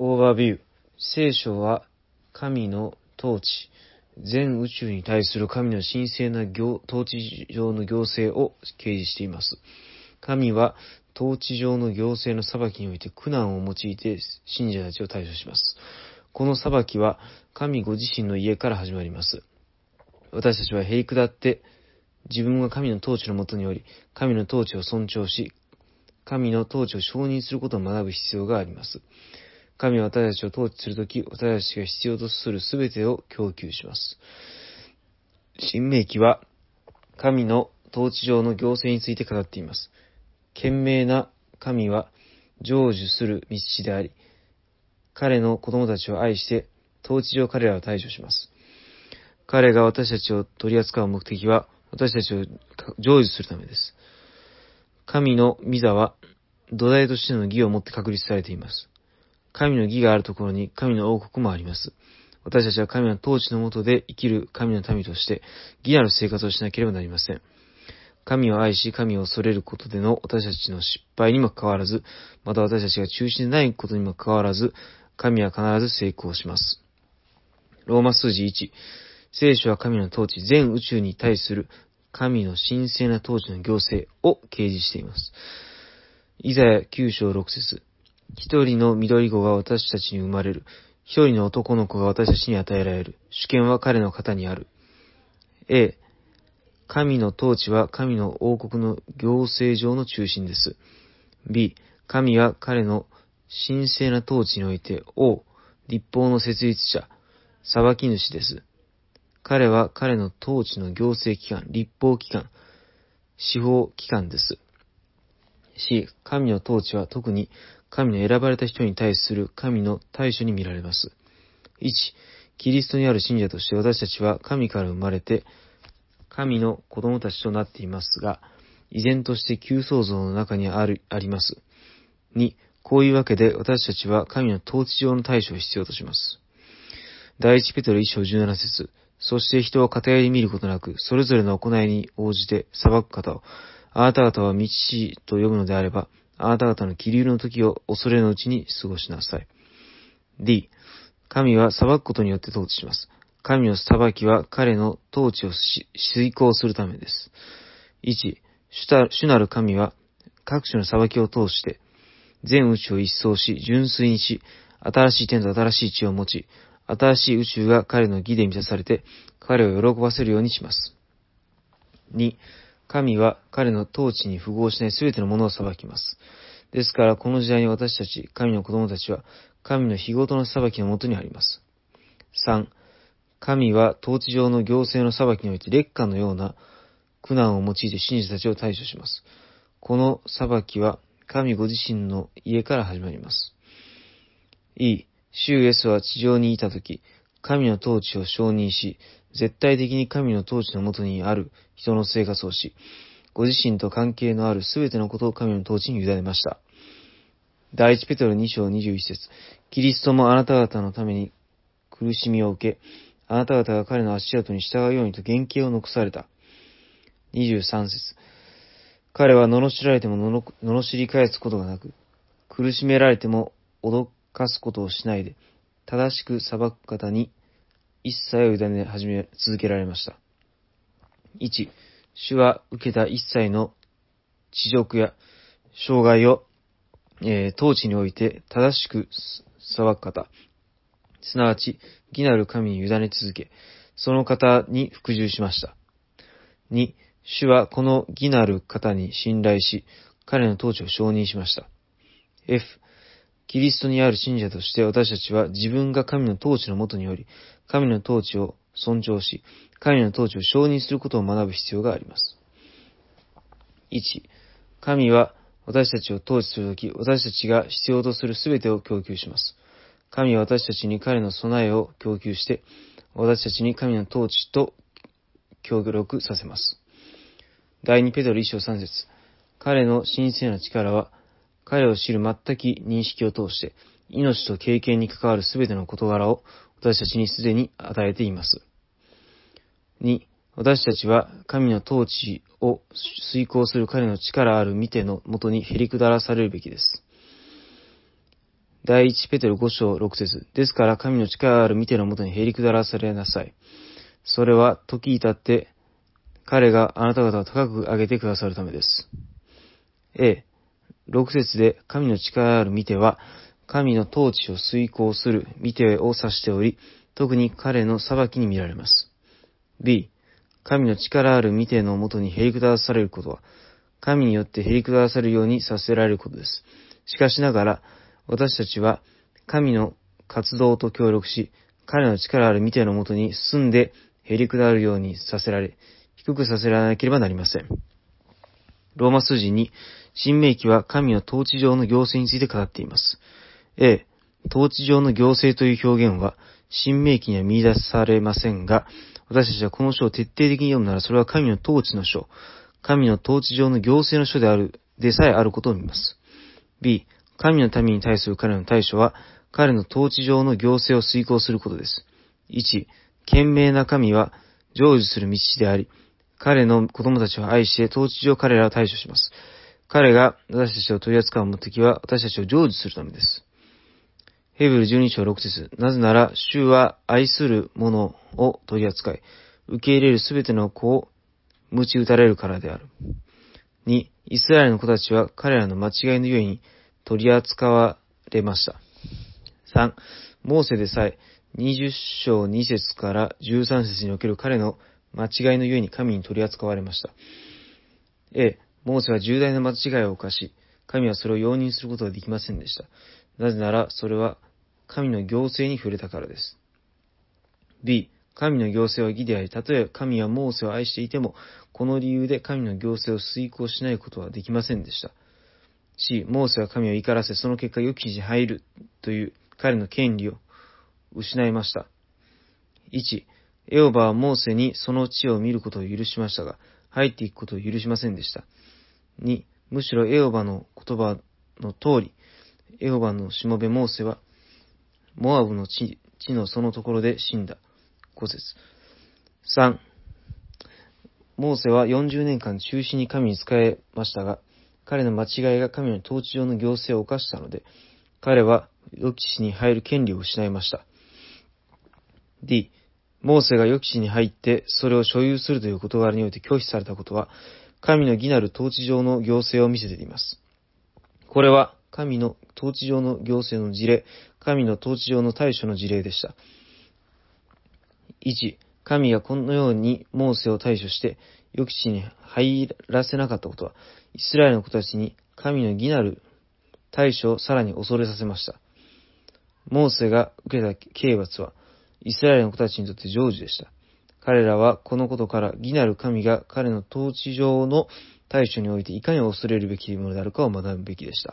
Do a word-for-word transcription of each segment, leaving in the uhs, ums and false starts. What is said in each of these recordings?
オーバービュー。聖書は神の統治、全宇宙に対する神の神聖な統治上の行政を掲示しています。神は統治上の行政の裁きにおいて苦難を用いて信者たちを対処します。この裁きは神ご自身の家から始まります。私たちはへりくだって自分が神の統治のもとにおり、神の統治を尊重し、神の統治を承認することを学ぶ必要があります。神は私たちを統治するとき、私たちが必要とするすべてを供給します。申命記は神の統治上の行政について語っています。賢明な神は成就する道であり、彼の子供たちを愛して統治上彼らを対処します。彼が私たちを取り扱う目的は私たちを成就するためです。神の御座は土台としての義をもって確立されています。神の義があるところに神の王国もあります。私たちは神の統治の下で生きる神の民として義なる生活をしなければなりません。神を愛し神を恐れることでの私たちの失敗にもかかわらず、また私たちが中心でないことにもかかわらず、神は必ず成功します。ローマ数字いち、聖書は神の統治、全宇宙に対する神の神聖な統治の行政を掲示しています。イザヤきゅう章ろく節、一人の緑子が私たちに生まれる。一人の男の子が私たちに与えられる。主権は彼の肩にある。A、神の統治は神の王国の行政上の中心です。B、神は彼の神聖な統治において王、立法の設立者、裁き主です。彼は彼の統治の行政機関、立法機関、司法機関です。C、神の統治は特に神の選ばれた人に対する神の対処に見られます。いち、キリストにある信者として私たちは神から生まれて神の子供たちとなっていますが、依然として旧創造の中にある、あります。に、こういうわけで私たちは神の統治上の対処を必要とします。第一ペテロいち章じゅうなな節、そして人を偏り見ることなく、それぞれの行いに応じて裁く方を、あなた方は道師と呼ぶのであれば、あなた方の気流の時を恐れのうちに過ごしなさい。D、神は裁くことによって統治します。神の裁きは彼の統治を遂行するためです。いち、主なる神は各種の裁きを通して全宇宙を一掃し、純粋にし、新しい天と新しい地を持ち、新しい宇宙が彼の義で満たされて、彼を喜ばせるようにします。に、神は彼の統治に符合しないすべてのものを裁きます。ですから、この時代に私たち、神の子供たちは、神の日ごとの裁きのもとにあります。さん、神は統治上の行政の裁きにおいて烈火のような苦難を用いて信者たちを対処します。この裁きは神ご自身の家から始まります。E、主イエスは地上にいたとき、神の統治を承認し、絶対的に神の統治のもとにある人の生活をし、ご自身と関係のあるすべてのことを神の統治に委ねました。第一ペテロに章にじゅういち節、キリストもあなた方のために苦しみを受け、あなた方が彼の足跡に従うようにと原型を残された。にじゅうさん節、彼は罵られてものの罵り返すことがなく、苦しめられても脅かすことをしないで、正しく裁く方に一切を委ね始め続けられました。いち、主は受けた一切の恥辱や障害を、えー、統治において正しく裁く方、すなわち義なる神に委ね続け、その方に服従しました。に、主はこの義なる方に信頼し、彼の統治を承認しました。F、キリストにある信者として私たちは自分が神の統治のもとにより、神の統治を尊重し、神の統治を承認することを学ぶ必要があります。いち、神は私たちを統治するとき、私たちが必要とするすべてを供給します。神は私たちに彼の備えを供給して、私たちに神の統治と協力させます。第二ペテロいち章さん節、彼の神聖な力は、彼を知る全き認識を通して、命と経験に関わるすべての事柄を私たちにすでに与えています。に、私たちは神の統治を遂行する彼の力ある御手のもとにへりくだらされるべきです。 第一ペテロご章ろく節。ですから神の力ある見てのもとにへり下らされなさい。それは時至って彼があなた方を高く上げてくださるためです。A、ろく節で神の力ある見ては、神の統治を遂行する見てを指しており、特に彼の裁きに見られます。B、神の力ある見てのもとにへり下らされることは、神によってへり下らされるようにさせられることです。しかしながら、私たちは神の活動と協力し、彼の力ある見てのもとに進んでへり下るようにさせられ、低くさせられなければなりません。ローマ数字に、新明記は神の統治上の行政について語っています。A、統治上の行政という表現は、新明記には見出されませんが、私たちはこの書を徹底的に読むなら、それは神の統治の書、神の統治上の行政の書である、でさえあることを見ます。B、神の民に対する彼の対処は、彼の統治上の行政を遂行することです。いち、賢明な神は成就する道であり、彼の子供たちを愛して統治上彼らを対処します。彼が私たちを取り扱う目的は私たちを成就するためです。ヘブルじゅうに章ろく節。なぜなら、主は愛する者を取り扱い、受け入れるすべての子を鞭打たれるからである。に、イスラエルの子たちは彼らの間違いのゆえに取り扱われました。さん、モーセでさえにじゅう章に節からじゅうさん節における彼の間違いのゆえに神に取り扱われました。A、モーセは重大な間違いを犯し、神はそれを容認することができませんでした。なぜなら、それは神の行政に触れたからです。B、神の行政は義であり、たとえ神はモーセを愛していても、この理由で神の行政を遂行しないことはできませんでした。C、モーセは神を怒らせ、その結果良き地に入るという彼の権利を失いました。いち、エホバはモーセにその地を見ることを許しましたが、入っていくことを許しませんでした。に、むしろエホバの言葉の通り、エホバのしもべモーセは、モアブの地、地のそのところで死んだ。ご節。さん、モーセはよんじゅうねんかん中止に神に仕えましたが、彼の間違いが神の統治上の行政を犯したので、彼は良き地に入る権利を失いました。D、モーセが良き地に入ってそれを所有するという事柄において拒否されたことは、神の義なる統治上の行政を見せています。これは神の統治上の行政の事例、神の統治上の対処の事例でした。いち、神がこのようにモーセを対処して良き地に入らせなかったことは、イスラエルの子たちに神の義なる対処をさらに恐れさせました。モーセが受けた刑罰は、イスラエルの子たちにとって成就でした。彼らはこのことから義なる神が彼の統治上の対処においていかに恐れるべきものであるかを学ぶべきでした。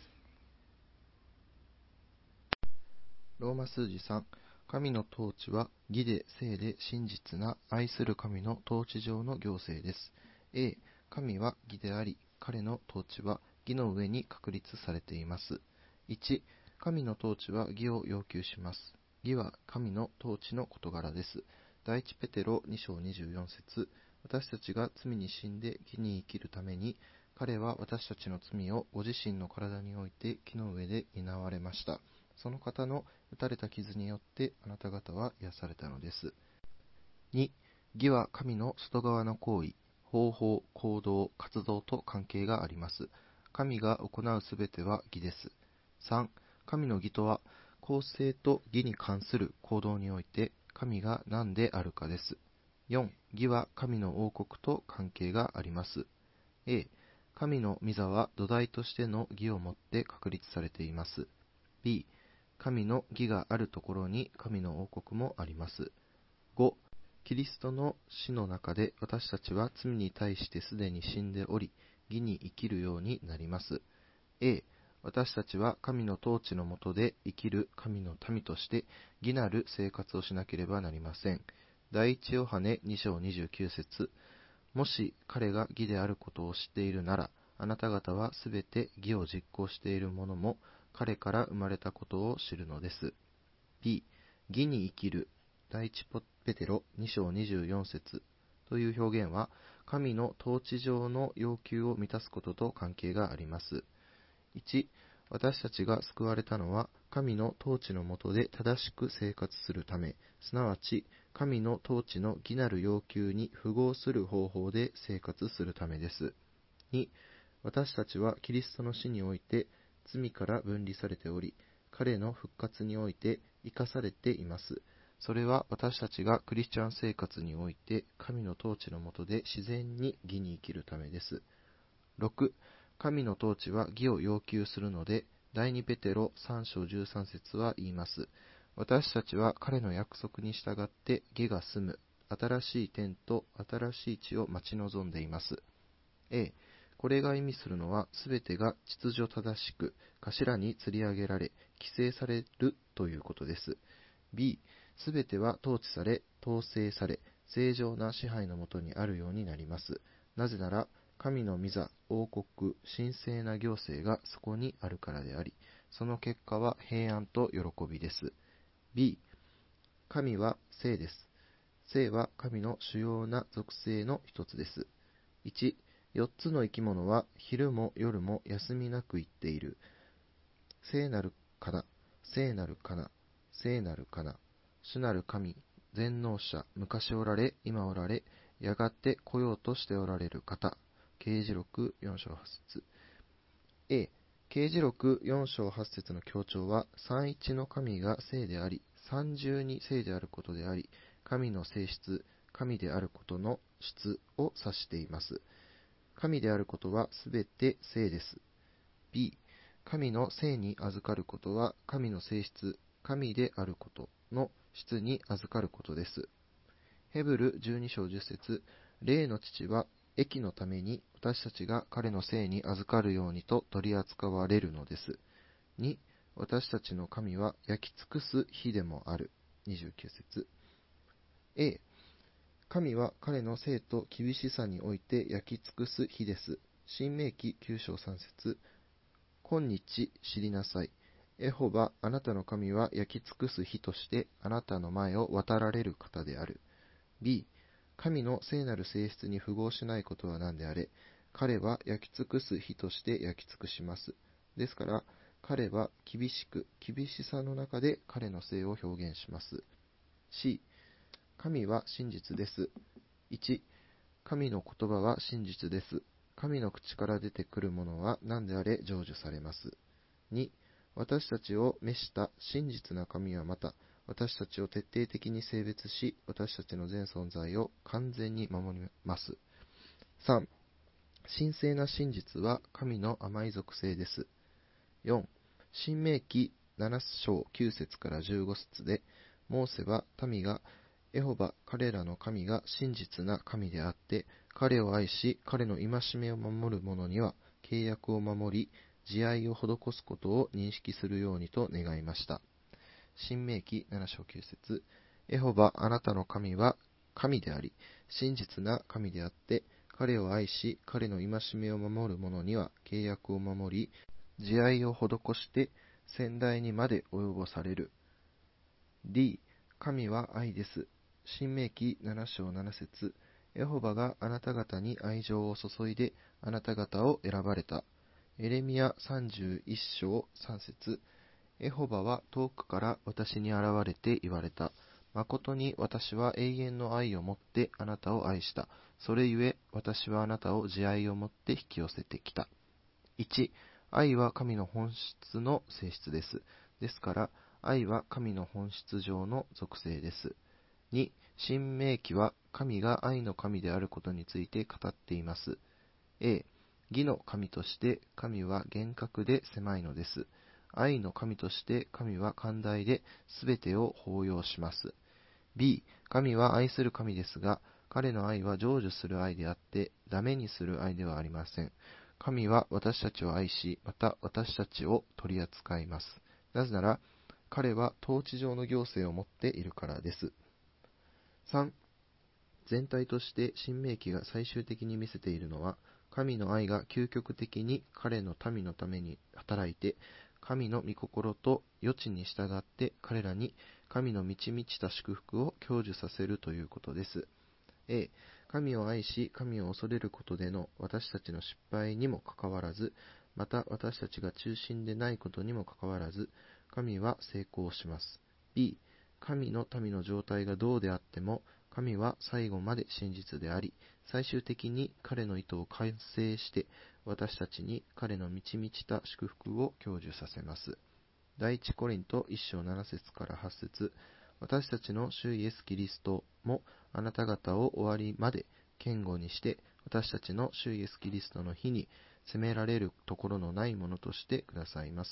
ローマ数字さん、神の統治は義で聖で真実な愛する神の統治上の行政です。A、神は義であり、彼の統治は義の上に確立されています。いち、神の統治は義を要求します。義は神の統治の事柄です。第一ペテロに章にじゅうよん節。私たちが罪に死んで義に生きるために、彼は私たちの罪をご自身の体において木の上で担われました。その方の打たれた傷によってあなた方は癒されたのです。に、義は神の外側の行為、方法、行動、活動と関係があります。神が行うすべては義です。さん、神の義とは、公正と義に関する行動において神が何であるかです。よん、義は神の王国と関係があります。A、神の御座は土台としての義をもって確立されています。B、神の義があるところに神の王国もあります。ご、キリストの死の中で私たちは罪に対してすでに死んでおり、義に生きるようになります。A、私たちは神の統治の下で生きる神の民として義なる生活をしなければなりません。第一ヨハネに章にじゅうきゅう節。もし彼が義であることを知っているなら、あなた方はすべて義を実行している者も彼から生まれたことを知るのです。B、義に生きる第一ペテロに章にじゅうよん節という表現は、神の統治上の要求を満たすことと関係があります。いち、 私たちが救われたのは、神の統治の下で正しく生活するため、すなわち、神の統治の義なる要求に符合する方法で生活するためです。に、私たちはキリストの死において罪から分離されており、彼の復活において生かされています。それは私たちがクリスチャン生活において神の統治の下で自然に義に生きるためです。ろく、神の統治は義を要求するので、第二ペテロさん章じゅうさん節は言います。私たちは彼の約束に従って義が住む新しい天と新しい地を待ち望んでいます。A、これが意味するのは、すべてが秩序正しく、頭に吊り上げられ、規制されるということです。B、すべては統治され、統制され、正常な支配のもとにあるようになります。なぜなら、神の御座、王国、神聖な行政がそこにあるからであり、その結果は平安と喜びです。B、神は聖です。聖は神の主要な属性の一つです。いち、よっつの生き物は昼も夜も休みなく言っている。聖なるかな、聖なるかな、聖なるかな。主なる神、全能者、昔おられ、今おられ、やがて来ようとしておられる方。啓示録よん章はち節。A、啓示録よん章はち節の強調は、三一の神が聖であり、三重に聖であることであり、神の性質、神であることの質を指しています。神であることはすべて聖です。B、神の聖に預かることは神の性質、神であることの質に預かることです。ヘブルじゅうに章じゅっ節、霊の父は益のために私たちが彼の聖に預かるようにと取り扱われるのです。に、私たちの神は焼き尽くす火でもある。にじゅうきゅう節。A、神は彼の聖と厳しさにおいて焼き尽くす火です。新明記きゅう章さん節。今日知りなさい。エホバ、あなたの神は焼き尽くす火としてあなたの前を渡られる方である。B、神の聖なる性質に符合しないことは何であれ、彼は焼き尽くす火として焼き尽くします。ですから、彼は厳しく、厳しさの中で彼の聖を表現します。C、神は真実です。いち、神の言葉は真実です。神の口から出てくるものは何であれ成就されます。に、私たちを召した真実な神はまた、私たちを徹底的に性別し、私たちの全存在を完全に守ります。さん、神聖な真実は神の甘い属性です。よん、新明記なな章きゅう節からじゅうご節で、モーセは民がエホバ、彼らの神が真実な神であって、彼を愛し、彼の戒めを守る者には契約を守り、慈愛を施すことを認識するようにと願いました。新明記なな章きゅう節。エホバ、あなたの神は神であり、真実な神であって、彼を愛し、彼の戒めを守る者には契約を守り、慈愛を施して先代にまで及ぼされる。D、神は愛です。新明記なな章なな節。エホバがあなた方に愛情を注いであなた方を選ばれた。エレミヤさんじゅういち章さん節。エホバは遠くから私に現れて言われた。誠に私は永遠の愛をもってあなたを愛した。それゆえ私はあなたを慈愛をもって引き寄せてきた。いち、愛は神の本質の性質です。ですから、愛は神の本質上の属性です。に、新明記は神が愛の神であることについて語っています。A、義の神として神は厳格で狭いのです。愛の神として神は寛大で全てを包容します。B、神は愛する神ですが、彼の愛は成就する愛であって、ダメにする愛ではありません。神は私たちを愛し、また私たちを取り扱います。なぜなら、彼は統治上の行政を持っているからです。さん、全体として新明記が最終的に見せているのは、神の愛が究極的に彼の民のために働いて、神の御心と余地に従って彼らに神の満ち満ちた祝福を享受させるということです。A、神を愛し、神を恐れることでの私たちの失敗にもかかわらず、 また私たちが中心でないことにもかかわらず、神は成功します。B、神の民の状態がどうであっても、神は最後まで真実であり、最終的に彼の意図を完成して、私たちに彼の満ち満ちた祝福を享受させます。第一コリントいっ章なな節からはち節、私たちの主イエス・キリストもあなた方を終わりまで堅固にして、私たちの主イエス・キリストの日に責められるところのないものとしてくださいます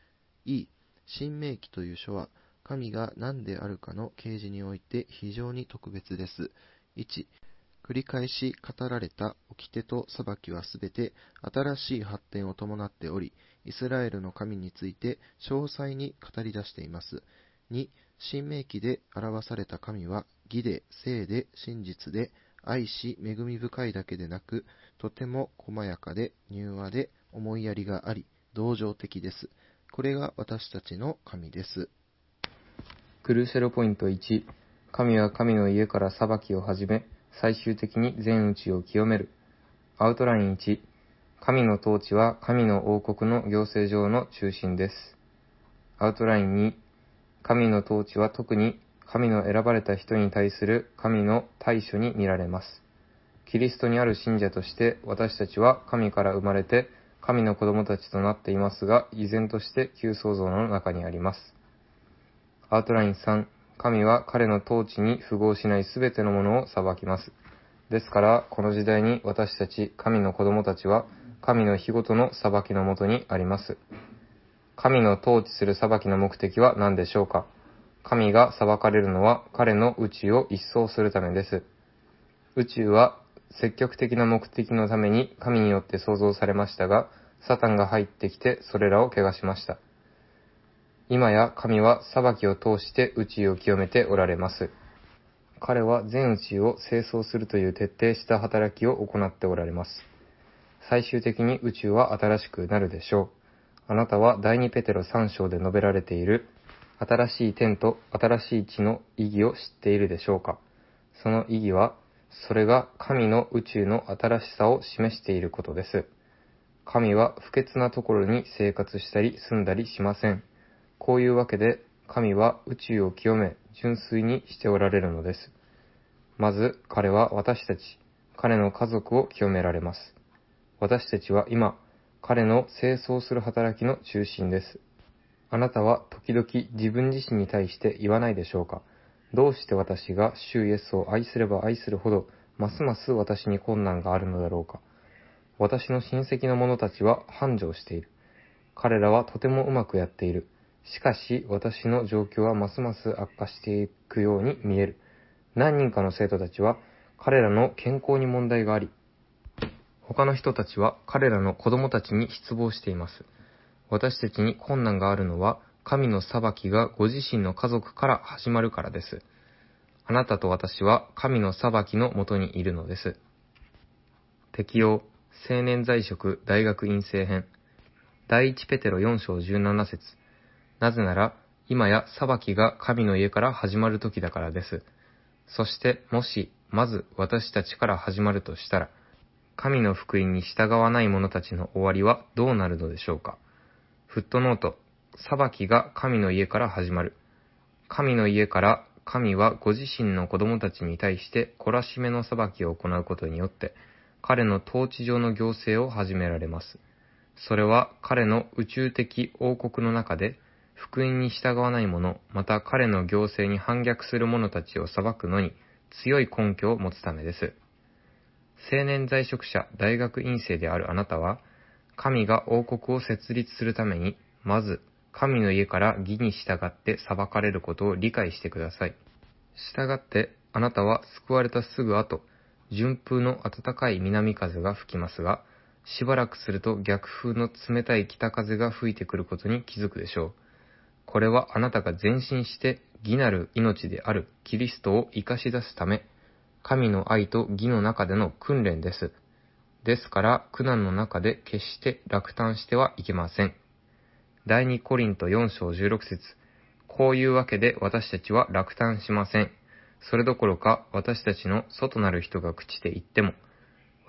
。E、新明記という書は、神が何であるかの啓示において非常に特別です。いち、繰り返し語られた掟と裁きはすべて新しい発展を伴っており、イスラエルの神について詳細に語り出しています。に、新明記で表された神は義で、聖で、真実で、愛し、恵み深いだけでなく、とても細やかで、柔和で、思いやりがあり、同情的です。これが私たちの神です。 クルーシェロポイントいち、神は神の家から裁きを始め、最終的に全宇宙を清める。アウトラインいち、神の統治は神の王国の行政上の中心です。アウトラインに、神の統治は特に神の選ばれた人に対する神の対処に見られます。キリストにある信者として私たちは神から生まれて神の子供たちとなっていますが、依然として旧創造の中にあります。アウトラインさん、神は彼の統治に符合しないすべてのものを裁きます。ですから、この時代に私たち神の子供たちは神の日ごとの裁きのもとにあります。神の統治する裁きの目的は何でしょうか？神が裁かれるのは彼の宇宙を一掃するためです。宇宙は積極的な目的のために神によって創造されましたが、サタンが入ってきてそれらを汚しました。今や神は裁きを通して宇宙を清めておられます。彼は全宇宙を清掃するという徹底した働きを行っておられます。最終的に宇宙は新しくなるでしょう。あなたは第二ペテロさん章で述べられている新しい天と新しい地の意義を知っているでしょうか？その意義は、それが神の宇宙の新しさを示していることです。神は不潔なところに生活したり住んだりしません。こういうわけで、神は宇宙を清め、純粋にしておられるのです。まず、彼は私たち、彼の家族を清められます。私たちは今、彼の清掃する働きの中心です。あなたは時々自分自身に対して言わないでしょうか？どうして私が主イエスを愛すれば愛するほど、ますます私に困難があるのだろうか？私の親戚の者たちは繁盛している。彼らはとてもうまくやっている。しかし私の状況はますます悪化していくように見える。何人かの生徒たちは彼らの健康に問題があり、他の人たちは彼らの子供たちに失望しています。私たちに困難があるのは、神の裁きがご自身の家族から始まるからです。あなたと私は神の裁きのもとにいるのです。適用、青年在職大学院生編。第一ペテロよん章じゅうなな節。なぜなら、今や裁きが神の家から始まる時だからです。そして、もし、まず私たちから始まるとしたら、神の福音に従わない者たちの終わりはどうなるのでしょうか。フットノート、裁きが神の家から始まる。神の家から神はご自身の子供たちに対して懲らしめの裁きを行うことによって、彼の統治上の行政を始められます。それは彼の宇宙的王国の中で、福音に従わない者、また彼の行政に反逆する者たちを裁くのに強い根拠を持つためです。青年在職者大学院生であるあなたは、神が王国を設立するために、まず神の家から義に従って裁かれることを理解してください。従って、あなたは救われたすぐ後、順風の暖かい南風が吹きますが、しばらくすると逆風の冷たい北風が吹いてくることに気づくでしょう。これはあなたが前進して義なる命であるキリストを生かし出すため、神の愛と義の中での訓練です。ですから、苦難の中で決して落胆してはいけません。第二コリントよん章じゅうろく節。こういうわけで私たちは落胆しません。それどころか私たちの外なる人が朽ちていっても、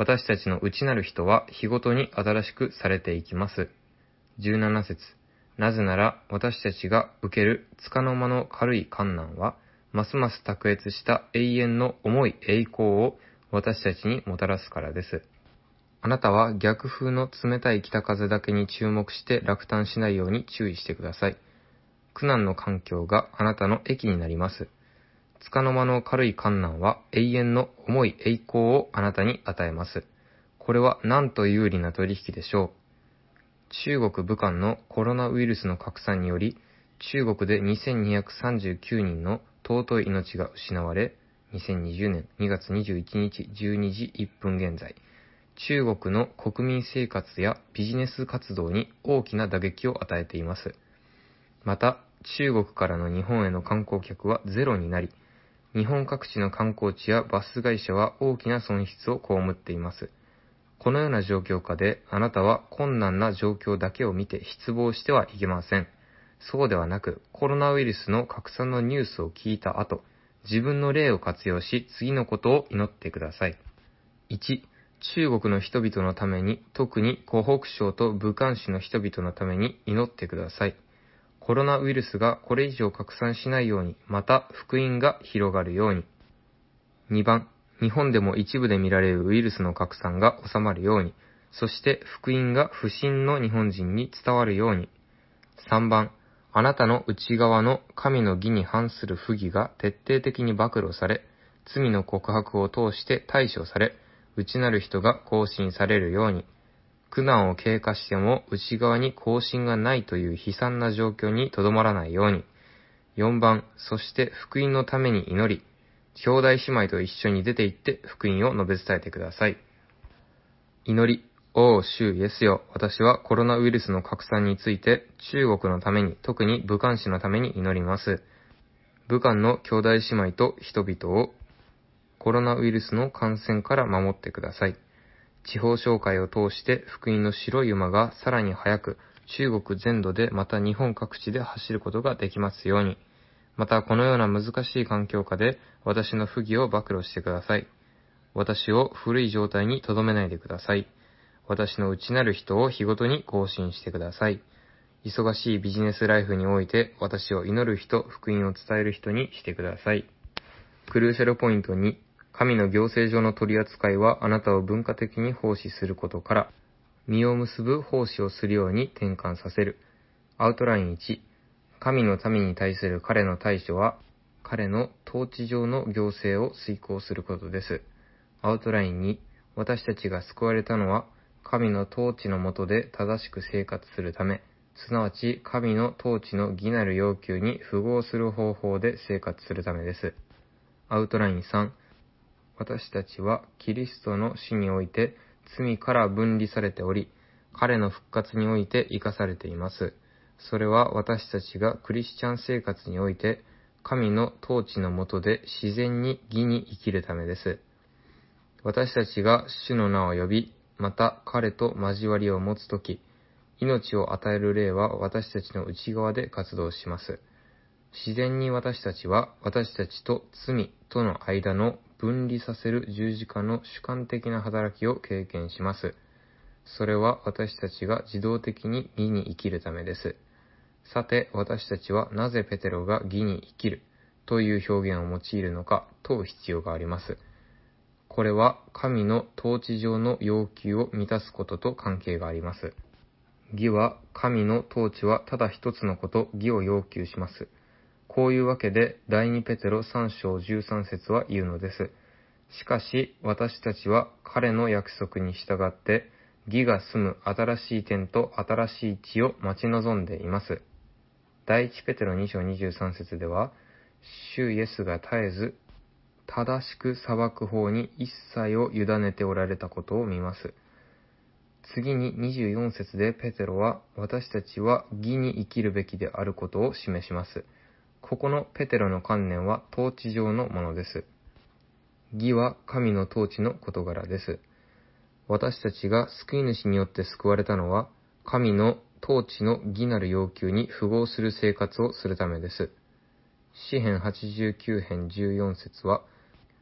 私たちの内なる人は日ごとに新しくされていきます。じゅうなな節。なぜなら私たちが受ける束の間の軽い観難は、ますます卓越した永遠の重い栄光を私たちにもたらすからです。あなたは逆風の冷たい北風だけに注目して落胆しないように注意してください。苦難の環境があなたの益になります。束の間の軽い観難は永遠の重い栄光をあなたに与えます。これはなんと有利な取引でしょう。中国武漢のコロナウイルスの拡散により、中国でにせんにひゃくさんじゅうきゅうにんの尊い命が失われ、にせんにじゅうねんにがつにじゅういちにちじゅうにじいっぷん現在、中国の国民生活やビジネス活動に大きな打撃を与えています。また、中国からの日本への観光客はゼロになり、日本各地の観光地やバス会社は大きな損失を被っています。このような状況下で、あなたは困難な状況だけを見て失望してはいけません。そうではなく、コロナウイルスの拡散のニュースを聞いた後、自分の霊を活用し、次のことを祈ってください。いち、中国の人々のために、特に湖北省と武漢市の人々のために祈ってください。コロナウイルスがこれ以上拡散しないように、また福音が広がるように。にばん、日本でも一部で見られるウイルスの拡散が収まるように、そして福音が不信の日本人に伝わるように。さんばん、あなたの内側の神の義に反する不義が徹底的に暴露され、罪の告白を通して対処され、内なる人が更新されるように。苦難を経過しても内側に更新がないという悲惨な状況にとどまらないように。よんばん、そして福音のために祈り、兄弟姉妹と一緒に出て行って福音を述べ伝えてください。祈り、おー主イエスよ、私はコロナウイルスの拡散について中国のために、特に武漢市のために祈ります。武漢の兄弟姉妹と人々をコロナウイルスの感染から守ってください。地方商会を通して福音の白い馬がさらに早く中国全土でまた日本各地で走ることができますように。またこのような難しい環境下で私の不義を暴露してください。私を古い状態に留めないでください。私の内なる人を日ごとに更新してください。忙しいビジネスライフにおいて私を祈る人、福音を伝える人にしてください。クルーセルポイントに、神の行政上の取り扱いはあなたを文化的に奉仕することから、実を結ぶ奉仕をするように転換させる。アウトラインいち、神の民に対する彼の対処は、彼の統治上の行政を遂行することです。アウトラインに、私たちが救われたのは、神の統治の下で正しく生活するため、すなわち神の統治の義なる要求に符合する方法で生活するためです。アウトラインさん、私たちはキリストの死において罪から分離されており、彼の復活において生かされています。それは私たちがクリスチャン生活において、神の統治の下で自然に義に生きるためです。私たちが主の名を呼び、また彼と交わりを持つとき、命を与える霊は私たちの内側で活動します。自然に私たちは私たちと罪との間の分離させる十字架の主観的な働きを経験します。それは私たちが自動的に義に生きるためです。さて、私たちはなぜペテロが義に生きるという表現を用いるのか問う必要があります。これは神の統治上の要求を満たすことと関係があります。義は神の統治はただ一つのこと、義を要求します。こういうわけで第二ペテロさん章じゅうさん節は言うのです。しかし私たちは彼の約束に従って義が住む新しい天と新しい地を待ち望んでいます。第一ペテロに章にじゅうさん節では、主イエスが絶えず正しく裁く方に一切を委ねておられたことを見ます。次ににじゅうよん節でペテロは私たちは義に生きるべきであることを示します。ここのペテロの観念は統治上のものです。義は神の統治の事柄です。私たちが救い主によって救われたのは、神の統治の義なる要求に符合する生活をするためです。詩編はちじゅうきゅう編じゅうよん節は、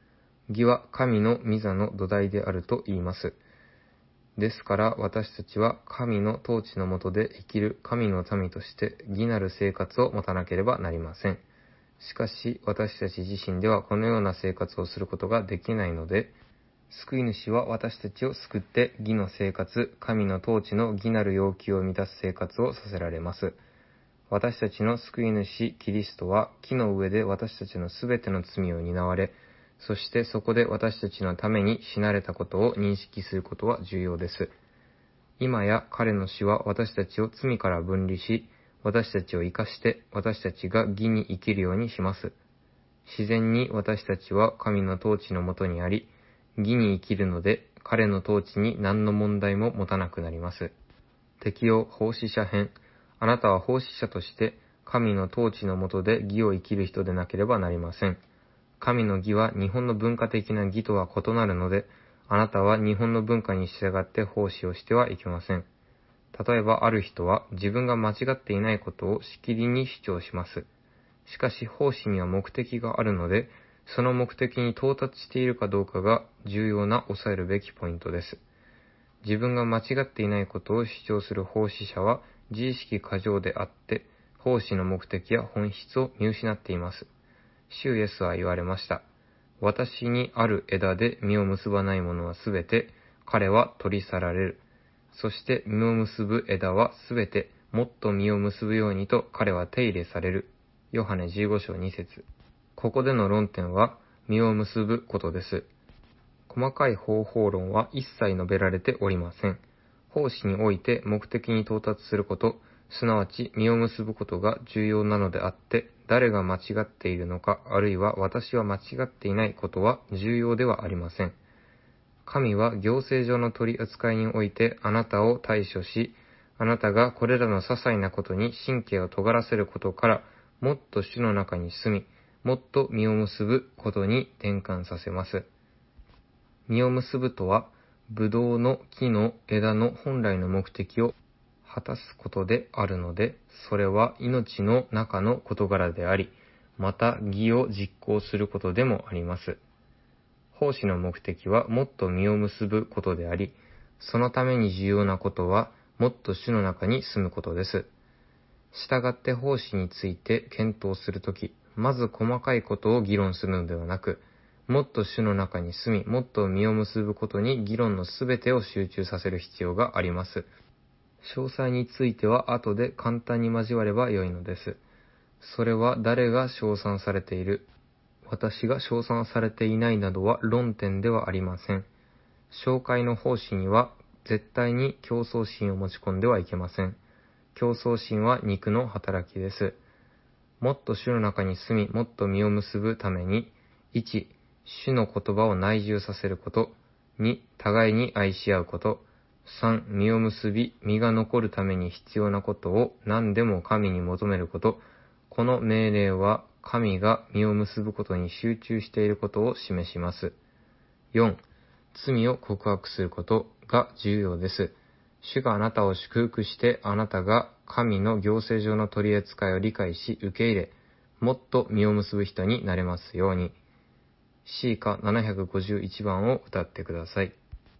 義は神の御座の土台であると言います。ですから私たちは神の統治の下で生きる神の民として義なる生活を持たなければなりません。しかし私たち自身ではこのような生活をすることができないので、救い主は私たちを救って義の生活、神の統治の義なる要求を満たす生活をさせられます。私たちの救い主キリストは木の上で私たちのすべての罪を担われ、そしてそこで私たちのために死なれたことを認識することは重要です。今や彼の死は私たちを罪から分離し、私たちを生かして私たちが義に生きるようにします。自然に私たちは神の統治のもとにあり、義に生きるので彼の統治に何の問題も持たなくなります。適用奉仕者編。あなたは奉仕者として神の統治のもとで義を生きる人でなければなりません。神の義は日本の文化的な義とは異なるので、あなたは日本の文化に従って奉仕をしてはいけません。例えばある人は自分が間違っていないことをしきりに主張します。しかし奉仕には目的があるので、その目的に到達しているかどうかが重要な押さえるべきポイントです。自分が間違っていないことを主張する奉仕者は自意識過剰であって、奉仕の目的や本質を見失っています。主イエスは言われました。私にある枝で実を結ばないものはすべて彼は取り去られる。そして実を結ぶ枝はすべてもっと実を結ぶようにと彼は手入れされる。ヨハネじゅうご章に節。ここでの論点は実を結ぶことです。細かい方法論は一切述べられておりません。奉仕において目的に到達すること、すなわち実を結ぶことが重要なのであって、誰が間違っているのか、あるいは私は間違っていないことは重要ではありません。神は行政上の取り扱いにおいてあなたを対処し、あなたがこれらの些細なことに神経を尖らせることから、もっと主の中に住み、もっと実を結ぶことに転換させます。実を結ぶとは、ブドウの木の枝の本来の目的を果たすことであるので、それは命の中の事柄であり、また義を実行することでもあります。奉仕の目的はもっと実を結ぶことであり、そのために重要なことはもっと主の中に住むことです。したがって奉仕について検討するとき、まず細かいことを議論するのではなく、もっと主の中に住み、もっと実を結ぶことに議論のすべてを集中させる必要があります。詳細については後で簡単に交わればよいのです。それは誰が称賛されている、私が称賛されていないなどは論点ではありません。紹介の奉仕には絶対に競争心を持ち込んではいけません。競争心は肉の働きです。もっと主の中に住み、もっと実を結ぶために、いち、主の言葉を内住させること、に、互いに愛し合うこと、さん、実を結び、実が残るために必要なことを何でも神に求めること、この命令は神が実を結ぶことに集中していることを示します。よん、罪を告白することが重要です。主があなたを祝福して、あなたが神の行政上の取り扱いを理解し受け入れ、もっと実を結ぶ人になれますように。詩歌ななひゃくごじゅういちばんを歌ってください。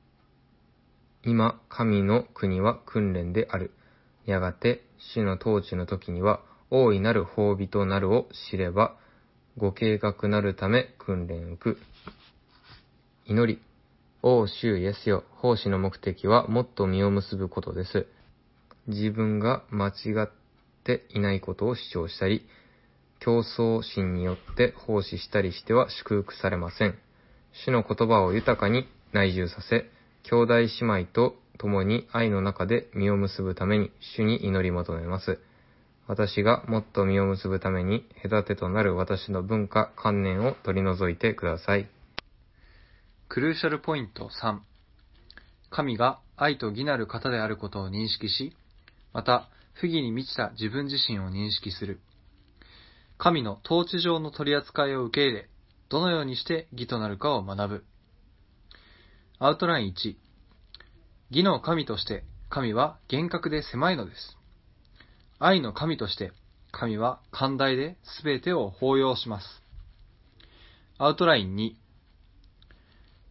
今、神の国は訓練である。やがて、主の統治の時には、大いなる褒美となるを知れば、ご計画なるため訓練うく。祈り。お主イエスよ、奉仕の目的はもっと実を結ぶことです。自分が間違っていないことを主張したり、競争心によって奉仕したりしては祝福されません。主の言葉を豊かに内住させ、兄弟姉妹と共に愛の中で実を結ぶために主に祈り求めます。私がもっと実を結ぶために隔てとなる私の文化、観念を取り除いてください。 クルーシャルポイントさん。神が愛と義なる方であることを認識し、また不義に満ちた自分自身を認識する。神の統治上の取り扱いを受け入れ、どのようにして義となるかを学ぶ。アウトラインいち。義の神として神は厳格で狭いのです。愛の神として神は寛大で全てを包容します。アウトラインに。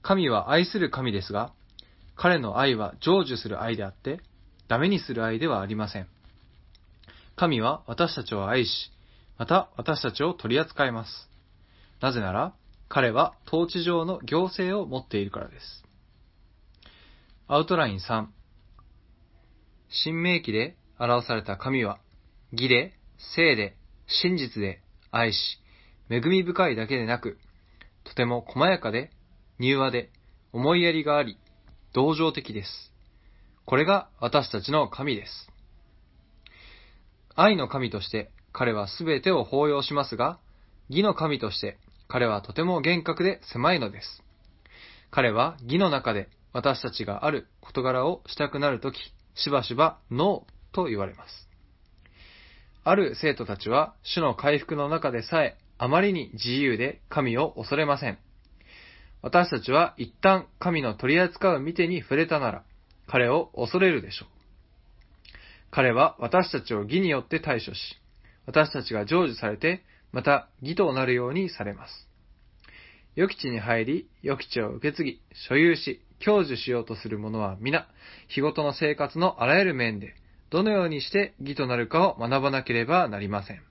神は愛する神ですが、彼の愛は成就する愛であって、ダメにする愛ではありません。神は私たちを愛し、また私たちを取り扱います。なぜなら、彼は統治上の行政を持っているからです。アウトラインさん。新明記で表された神は、義で、聖で、真実で、愛し、恵み深いだけでなく、とても細やかで、柔和で、思いやりがあり、同情的です。これが私たちの神です。愛の神として彼はすべてを包容しますが、義の神として彼はとても厳格で狭いのです。彼は義の中で私たちがある事柄をしたくなるとき、しばしばノーと言われます。ある生徒たちは主の回復の中でさえあまりに自由で神を恐れません。私たちは一旦神の取り扱う御手に触れたなら、彼を恐れるでしょう。彼は私たちを義によって対処し、私たちが成就されて、また義となるようにされます。良き地に入り、良き地を受け継ぎ、所有し、享受しようとする者は皆、日ごとの生活のあらゆる面で、どのようにして義となるかを学ばなければなりません。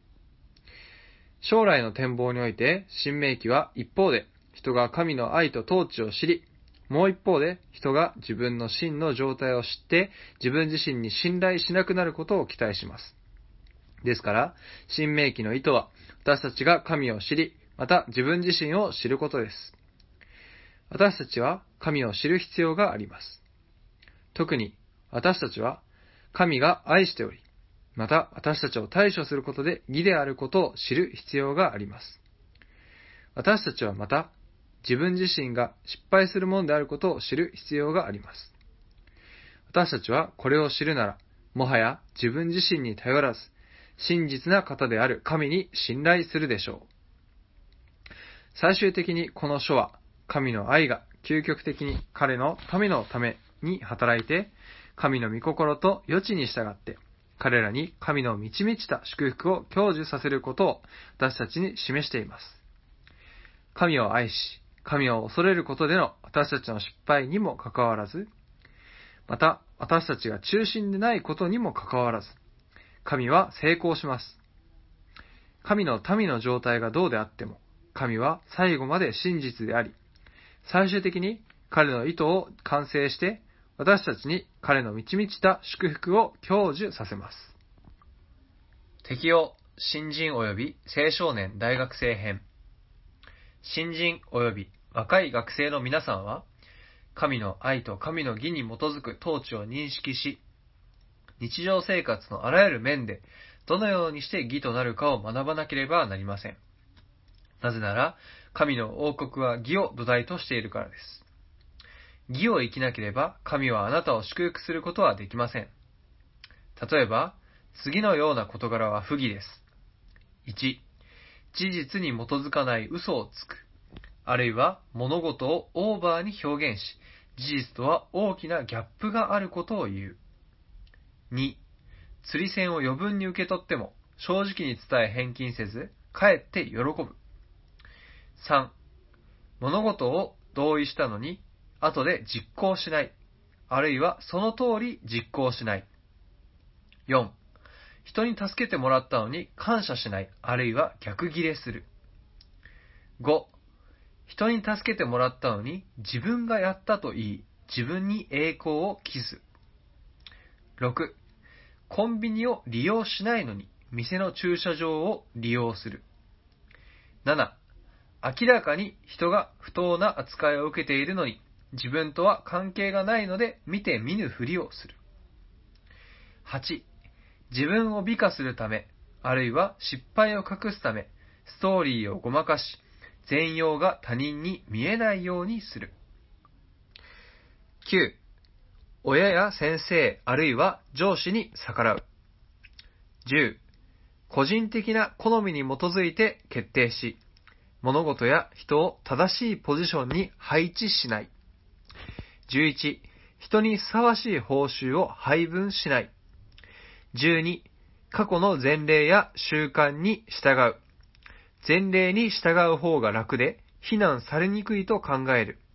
将来の展望において、新明記は一方で、人が神の愛と統治を知り、もう一方で人が自分の真の状態を知って自分自身に信頼しなくなることを期待します。ですから、新明記の意図は私たちが神を知り、また自分自身を知ることです。私たちは神を知る必要があります。特に私たちは神が愛しており、また私たちを対処することで義であることを知る必要があります。私たちはまた、自分自身が失敗するものであることを知る必要があります。私たちはこれを知るなら、もはや自分自身に頼らず、真実な方である神に信頼するでしょう。最終的にこの書は、神の愛が究極的に彼の民のために働いて、神の御心と余地に従って、彼らに神の満ち満ちた祝福を享受させることを私たちに示しています。神を愛し、神を恐れることでの私たちの失敗にもかかわらず、また私たちが中心でないことにもかかわらず、神は成功します。神の民の状態がどうであっても、神は最後まで真実であり、最終的に彼の意図を完成して、私たちに彼の満ち満ちた祝福を享受させます。適用、新人及び青少年大学生編。新人及び若い学生の皆さんは、神の愛と神の義に基づく統治を認識し、日常生活のあらゆる面でどのようにして義となるかを学ばなければなりません。なぜなら、神の王国は義を土台としているからです。義を生きなければ、神はあなたを祝福することはできません。例えば、次のような事柄は不義です。いち、事実に基づかない嘘をつく。あるいは物事をオーバーに表現し、事実とは大きなギャップがあることを言う。に、釣り銭を余分に受け取っても正直に伝え返金せず、かえって喜ぶ。さん、物事を同意したのに、後で実行しない。あるいはその通り実行しない。よん、人に助けてもらったのに感謝しない。あるいは逆ギレする。ご、人に助けてもらったのに自分がやったと言い、自分に栄光を期す。ろく、コンビニを利用しないのに店の駐車場を利用する。なな、明らかに人が不当な扱いを受けているのに自分とは関係がないので見て見ぬふりをする。はち、自分を美化するため、あるいは失敗を隠すため、ストーリーをごまかし、全容が他人に見えないようにする。きゅう、親や先生、あるいは上司に逆らう。じゅう、個人的な好みに基づいて決定し、物事や人を正しいポジションに配置しない。じゅういち、人にふさわしい報酬を配分しない。じゅうに、過去の前例や習慣に従う。前例に従う方が楽で非難されにくいと考える。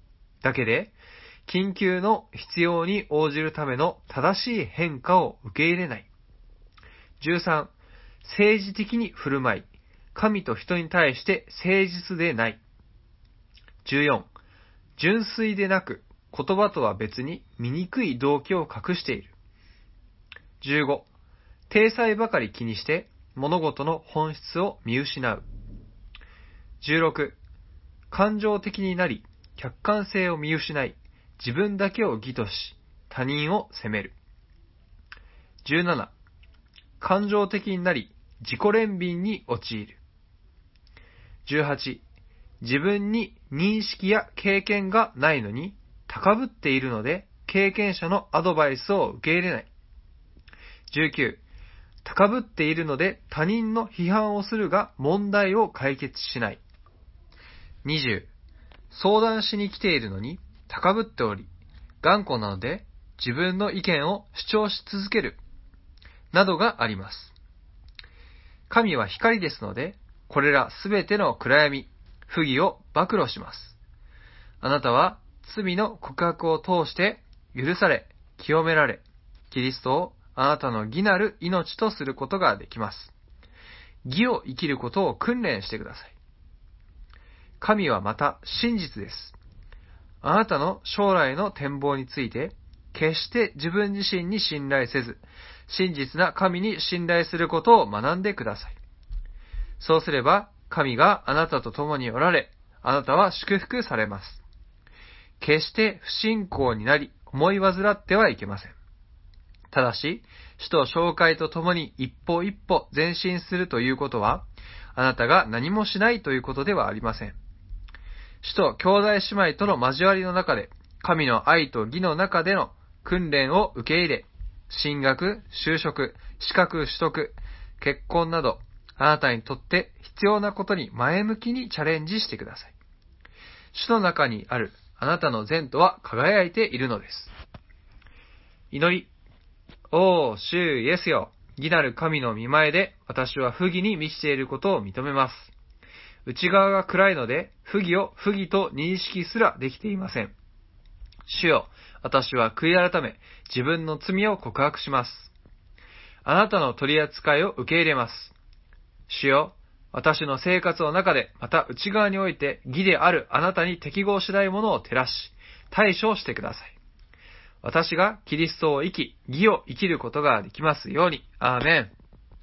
だけで、緊急の必要に応じるための正しい変化を受け入れない。じゅうさん、政治的に振る舞い、神と人に対して誠実でない。じゅうよん、純粋でなく、言葉とは別に醜い動機を隠している。じゅうご、体裁ばかり気にして物事の本質を見失う。じゅうろく、感情的になり、客観性を見失い、自分だけを義とし、他人を責める。じゅうなな、感情的になり、自己憐憫に陥る。じゅうはち、自分に認識や経験がないのに、高ぶっているので、経験者のアドバイスを受け入れない。じゅうきゅう、高ぶっているので他人の批判をするが問題を解決しない。にじゅう、相談しに来ているのに高ぶっており、頑固なので自分の意見を主張し続ける。などがあります。神は光ですので、これらすべての暗闇、不義を暴露します。あなたは罪の告白を通して許され、清められ、キリストをあなたの義なる命とすることができます。義を生きることを訓練してください。神はまた真実です。あなたの将来の展望について、決して自分自身に信頼せず、真実な神に信頼することを学んでください。そうすれば、神があなたと共におられ、あなたは祝福されます。決して不信仰になり、思い煩ってはいけません。ただし、使徒紹介とともに一歩一歩前進するということは、あなたが何もしないということではありません。使徒兄弟姉妹との交わりの中で、神の愛と義の中での訓練を受け入れ、進学、就職、資格取得、結婚など、あなたにとって必要なことに前向きにチャレンジしてください。主の中にあるあなたの善とは輝いているのです。祈り。おー、主イエスよ、義なる神の御前で私は不義に満ちていることを認めます。内側が暗いので不義を不義と認識すらできていません。主よ、私は悔い改め、自分の罪を告白します。あなたの取り扱いを受け入れます。主よ、私の生活の中で、また内側において義であるあなたに適合しないものを照らし、対処してください。私がキリストを生き、義を生きることができますように。アーメン。